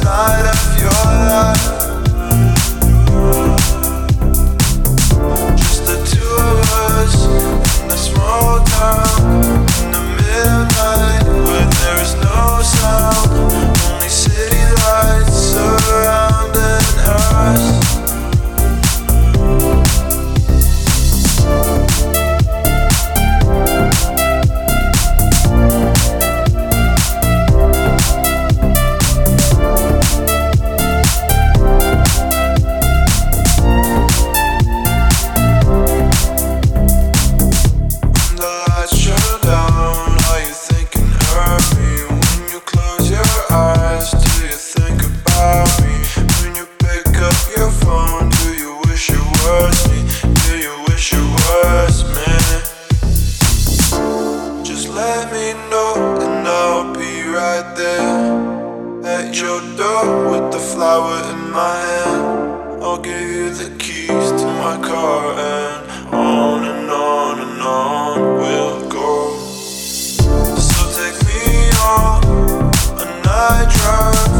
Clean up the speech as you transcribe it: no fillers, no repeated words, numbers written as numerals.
night of your life. Just the two of us in a small town in the midnight where there is no sound, only city lights surrounding us. Let me know and I'll be right there at your door with the flower in my hand. I'll give you the keys to my car and on and on and on we'll go. So take me on a night drive